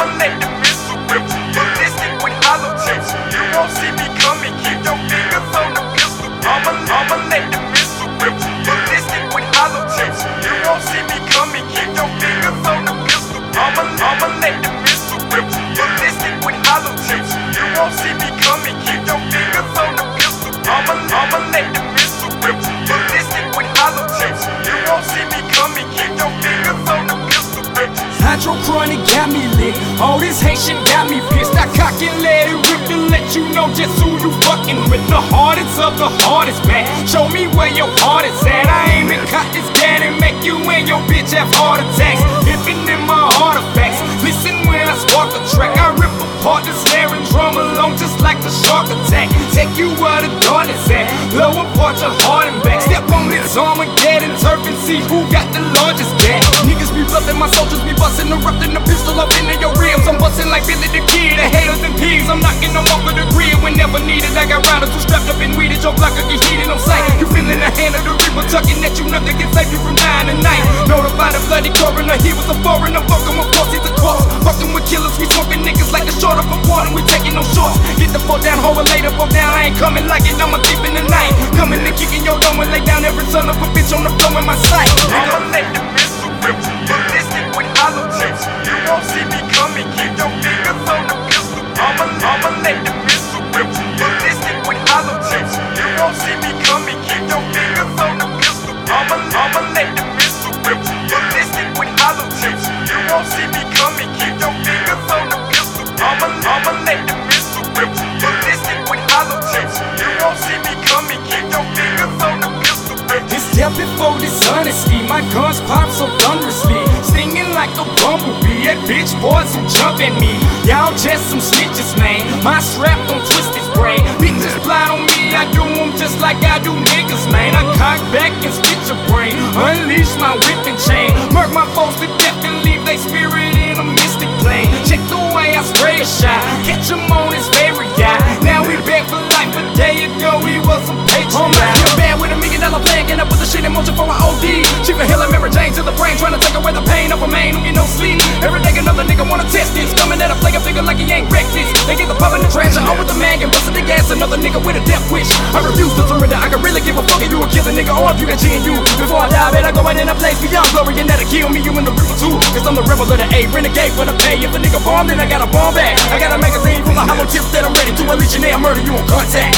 let the missile rip. Ballistic with hollow tips. You won't see me coming. Keep your fingers on the pistol. I'ma let the missile rip. Ballistic with hollow tips. You won't see me coming. Keep your fingers on the pistol. I'ma let the missile rip. Ballistic with hollow tips. You won't see me coming. Keep your fingers on the pistol. I'ma let the missile rip. Ballistic with hollow tips. You won't see me coming. Keep your fingers on the pistol rip. Hydrochronic got me lit. All this Haitian got me pissed. I cock and let it rip to let you know just who you fucking with. The hardest of the hardest, man. Show me where your heart is at. I aim and cock this gat and make you and your bitch have heart attacks. Living in my artifacts. Listen when I spark the track. I rip apart the snare and drum along just like the shark attack. Take you where the dawn is at. Blow apart your heart and back. Step on this Armageddon turf and see who got the largest gat. Niggas be bluffing, my soldiers be busting, erupting the pistol up into your ribs. I'm busting like Billy the Kid, the haters and pigs. I'm knocking them off of the grid whenever needed. I got riders who strapped up and weeded. Your block will get heated on sight. You feeling the hand of the reaper tugging at you, nothing can save you from dying tonight. Notify the bloody coroner, he was a foreigner. Fuck him, of course he's a corpse. Fucking with killers, we smoking niggas like the short of a quarter. We taking no shorts. Get the fuck down, hold it later, fuck down. I ain't coming like it, I'm a thief in the night. Coming and kicking your dome and lay down every son of a bitch on the floor in my sight. I'ma let the missile rip. Ballistic with hollow tips. You won't see me coming. Keep your fingers on the pistol. I'ma let the missile rip. Ballistic with hollow tips. You won't see me coming. Keep your fingers on the pistol. I'ma let the missile rip. Ballistic with hollow tips. You won't see me coming. Keep your fingers on the pistol. I'ma let the missile rip. Ballistic with hollow tips. You won't see me coming. Keep your fingers on the pistol. It's death before dishonesty. My guns pop so thunderously, stinging like a bumblebee. That bitch boys who jump at me, y'all just some snitches, man. My strap don't twist his brain. Bitches blind on me, I do them just like I do niggas, man. I cock back and spit your brain, unleash my whip and chain, murk my foes to death and leave they spirit in a mystic plane. Check the way I spray a shot, catch him on his favorite guy. Now we back for life, a day ago he was a patriot. Oh my, you're bad with $1 million plan, and I put the shit in motion for an OD. Chief of Hill and Mary Jane to the brain, trying to take away the pain of a man who get no sleep. Every day another nigga wanna test this, coming at a player figure like he ain't reckless. They get the pop in the trash, I with the mag and bustin' the gas. Another nigga with a death wish. I refuse to surrender. I can really give a fuck if you a killer nigga or if you got G and you. Before I die, better go out in a place beyond glory and that'll kill me. You in the river too, cause I'm the rebel of the A. Renegade for the pay. If a nigga bomb, then I got a bomb back. I got a magazine full of hollow tips that I'm ready to unleash and they'll murder you on contact.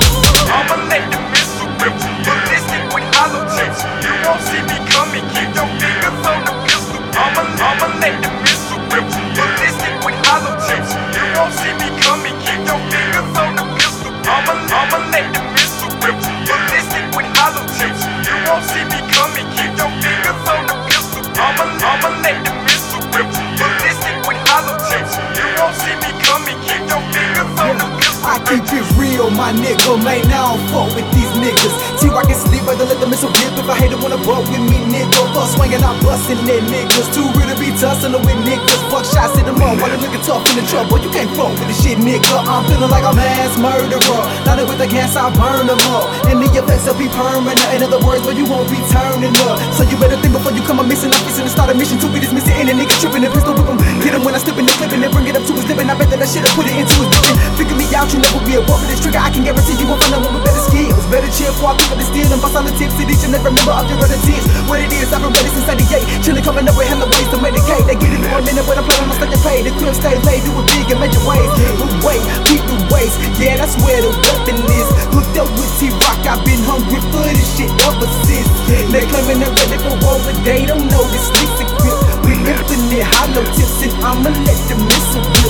I'ma let the missile rip. Ballistic with hollow tips. You won't see me coming. Keep your fingers on the pistol. I'ma let the missile rip. Ballistic with hollow tips. You won't see me coming. Keep your fingers on the pistol. I'ma let the missile rip. Ballistic with hollow tips. You won't see me coming. Keep your fingers on the pistol. I'ma let the missile rip. Ballistic with hollow tips. You won't see me coming. Keep your fingers on the pistol. I keep it real, my nigga, man, I don't fuck with these niggas. T-Rock can sleep, rather let the missile rip. If I hate it, wanna buck with me, nigga. Fuck swinging, I'm busting that niggas. Too real to be tussling with niggas. Fuck shots in the mud, while they looking tough in the trouble. You can't fuck with this shit, nigga. I'm feeling like a mass murderer. Now that with the gas, I burn them up. And the effects will be permanent. In other words, but you won't be turning up. So you better think before you come a missing. I'm fixing to start a mission to be dismissing. And a nigga tripping and pistol whip him. Get him when I slip in the clip and then bring it up to his lip. And I bet that I should've put it into his vision. Figure me out, you never be a with this trigger. I can guarantee you won't find a one with better skills. Better chill before I pick up the steel and bust on the tips. City and never remember of your relatives. What it is, I've been ready since 98. Chillin' coming up with hella ways to medicate. They get it for a minute when I'm playing, I'm stuck and paid. The crib stay late, do it big and major ways. But wait, keep the waist. Yeah, that's where the weapon is. Hooked up with T-Rock, I've been hungry for this shit ever since. They claiming they're ready for war, but they don't know this least grip. We infinite hollow tips and I'ma let the missile